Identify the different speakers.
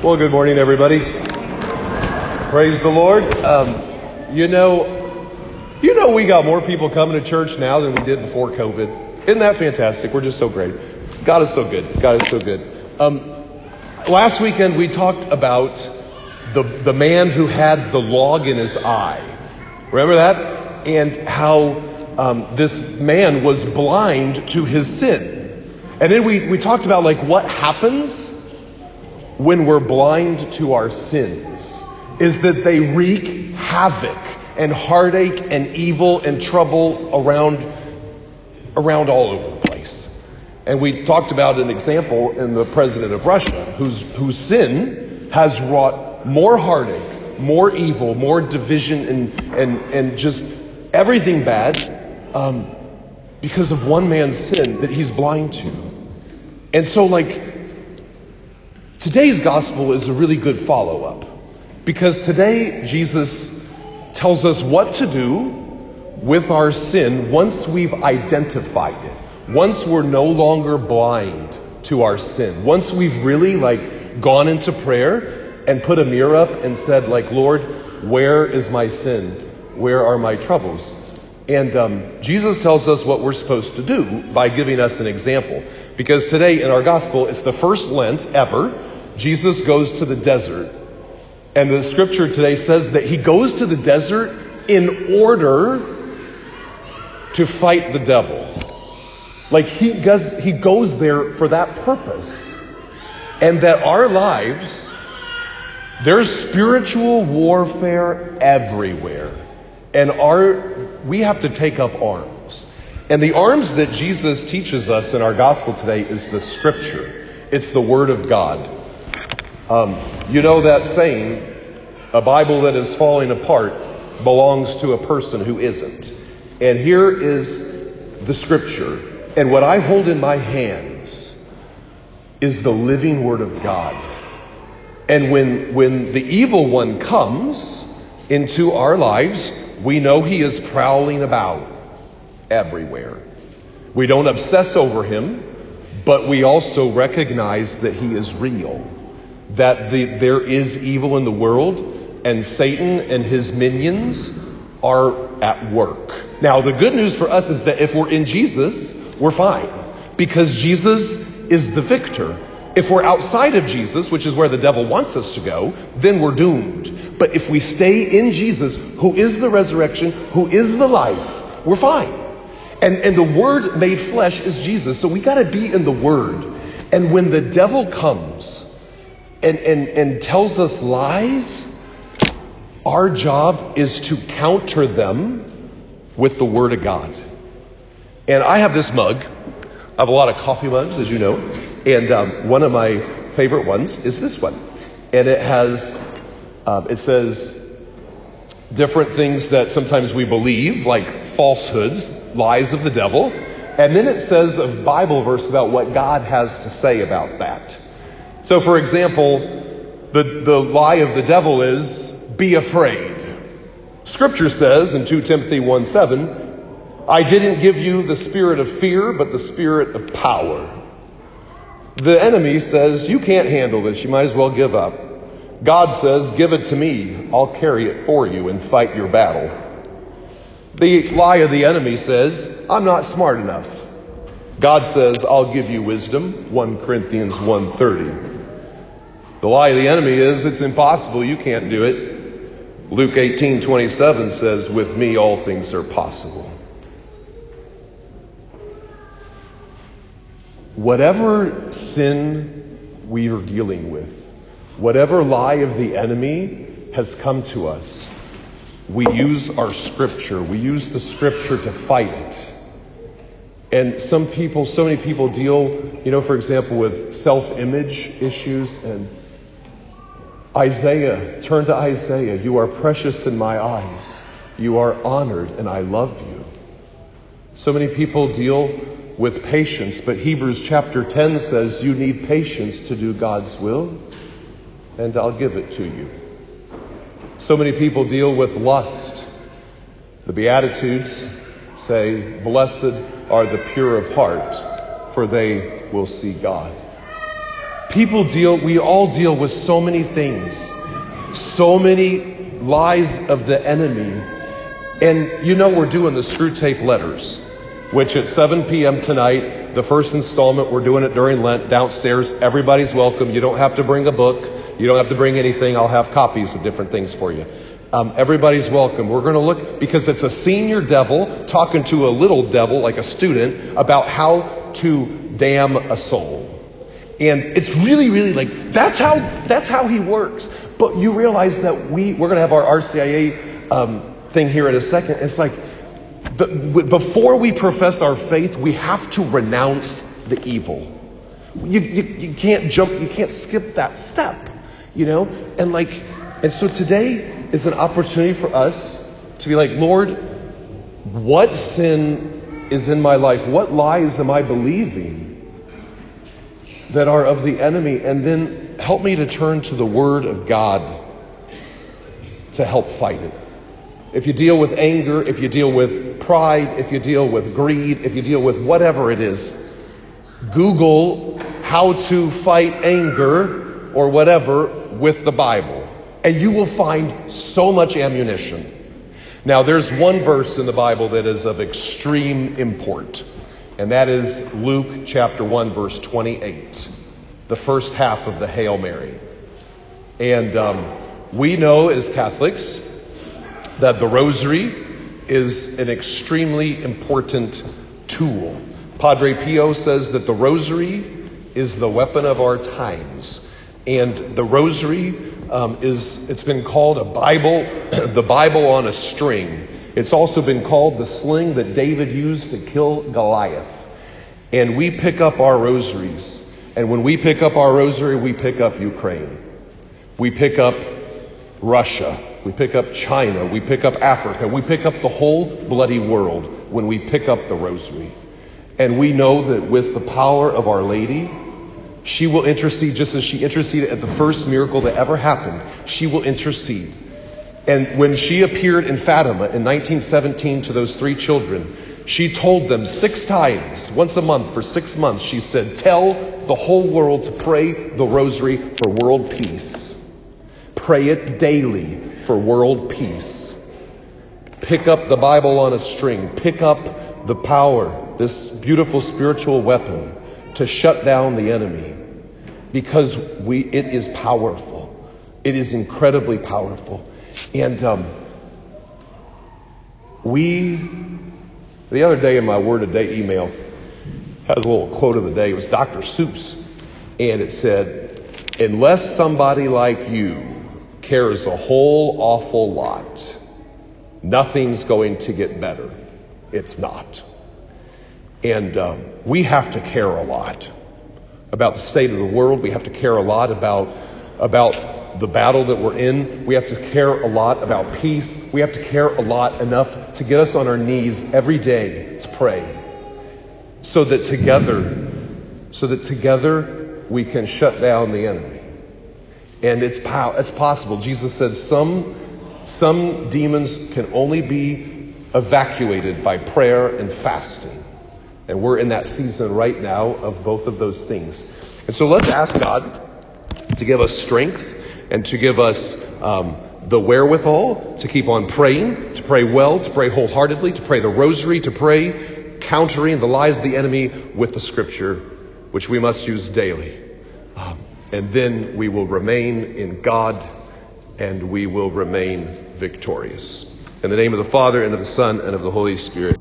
Speaker 1: Well, good morning, everybody. Praise the Lord. You know, we got more people coming to church now than we did before COVID. Isn't that fantastic? We're just so great. God is so good. God is so good. Last weekend we talked about the man who had the log in his eye. Remember that? And how this man was blind to his sin. And then we talked about what happens when we're blind to our sins is that they wreak havoc and heartache and evil and trouble around all over the place. And we talked about an example in the president of Russia whose sin has wrought more heartache, more evil, more division and just everything bad because of one man's sin that he's blind to. And so today's gospel is a really good follow-up because today Jesus tells us what to do with our sin once we've identified it, once we're no longer blind to our sin, once we've really gone into prayer and put a mirror up and said Lord, where is my sin? Where are my troubles? And Jesus tells us what we're supposed to do by giving us an example. Because today in our gospel, it's the first Lent ever. Jesus goes to the desert. And the scripture today says that he goes to the desert in order to fight the devil. He goes there for that purpose. And that our lives, there's spiritual warfare everywhere. And we have to take up arms. And the arms that Jesus teaches us in our gospel today is the scripture. It's the word of God. You know that saying, a Bible that is falling apart belongs to a person who isn't. And here is the scripture. And what I hold in my hands is the living word of God. And when the evil one comes into our lives, we know he is prowling about everywhere. We don't obsess over him, but we also recognize that he is real. That there is evil in the world, and Satan and his minions are at work. Now, the good news for us is that if we're in Jesus, we're fine. Because Jesus is the victor. If we're outside of Jesus, which is where the devil wants us to go, then we're doomed. But if we stay in Jesus, who is the resurrection, who is the life, we're fine. And the Word made flesh is Jesus. So we got to be in the Word. And when the devil comes and tells us lies, our job is to counter them with the Word of God. And I have this mug. I have a lot of coffee mugs, as you know. And one of my favorite ones is this one. And it says different things that sometimes we believe, like falsehoods, lies of the devil. And then it says a Bible verse about what God has to say about that. So, for example, the lie of the devil is, be afraid. Scripture says in 2 Timothy 1:7, I didn't give you the spirit of fear, but the spirit of power. The enemy says, you can't handle this. You might as well give up. God says, give it to me. I'll carry it for you and fight your battle. The lie of the enemy says, I'm not smart enough. God says, I'll give you wisdom. 1 Corinthians 1:30. The lie of the enemy is, it's impossible. You can't do it. Luke 18:27 says, with me all things are possible. Whatever sin we are dealing with, whatever lie of the enemy has come to us, we use our scripture. We use the scripture to fight it. And so many people deal, for example, with self-image issues. And turn to Isaiah. You are precious in my eyes. You are honored and I love you. So many people deal with patience, but Hebrews chapter 10 says you need patience to do God's will, and I'll give it to you. So many people deal with lust. The Beatitudes say, blessed are the pure of heart, for they will see God. We all deal with so many things, so many lies of the enemy. And we're doing the Screw Tape Letters, which at 7 p.m. tonight, the first installment, we're doing it during Lent downstairs. Everybody's welcome. You don't have to bring a book. You don't have to bring anything. I'll have copies of different things for you. Everybody's welcome. We're going to look, because it's a senior devil talking to a little devil, like a student, about how to damn a soul. And it's really, really that's how he works. But you realize that we're going to have our RCIA thing here in a second. It's like, before we profess our faith, we have to renounce the evil. You can't skip that step, And so today is an opportunity for us to be like, Lord, what sin is in my life? What lies am I believing that are of the enemy? And then help me to turn to the Word of God to help fight it. If you deal with anger, if you deal with pride, if you deal with greed, if you deal with whatever it is, Google how to fight anger or whatever with the Bible. And you will find so much ammunition. Now, there's one verse in the Bible that is of extreme import. And that is Luke chapter 1, verse 28. The first half of the Hail Mary. And we know as Catholics that the rosary is an extremely important tool. Padre Pio says that the rosary is the weapon of our times. And the rosary it's been called a Bible, the Bible on a string. It's also been called the sling that David used to kill Goliath. And we pick up our rosaries. And when we pick up our rosary, we pick up Ukraine. We pick up Russia. We pick up China. We pick up Africa. We pick up the whole bloody world when we pick up the rosary. And we know that with the power of Our Lady, she will intercede just as she interceded at the first miracle that ever happened. She will intercede. And when she appeared in Fatima in 1917 to those 3 children, she told them 6 times, once a month for 6 months, she said, tell the whole world to pray the rosary for world peace. Pray it daily for world peace. Pick up the Bible on a string. Pick up the power, this beautiful spiritual weapon, to shut down the enemy, because it is powerful. It is incredibly powerful. And the other day in my Word of Day email has a little quote of the day. It was Dr. Seuss, and it said, unless somebody like you cares a whole awful lot, nothing's going to get better. It's not. And we have to care a lot about the state of the world. We have to care a lot about the battle that we're in. We have to care a lot about peace. We have to care a lot enough to get us on our knees every day to pray, so that together we can shut down the enemy. And it's possible. Jesus said some demons can only be evacuated by prayer and fasting. And we're in that season right now of both of those things. And so let's ask God to give us strength and to give us the wherewithal to keep on praying, to pray well, to pray wholeheartedly, to pray the rosary, to pray countering the lies of the enemy with the Scripture, which we must use daily. And then we will remain in God, and we will remain victorious. In the name of the Father, and of the Son, and of the Holy Spirit.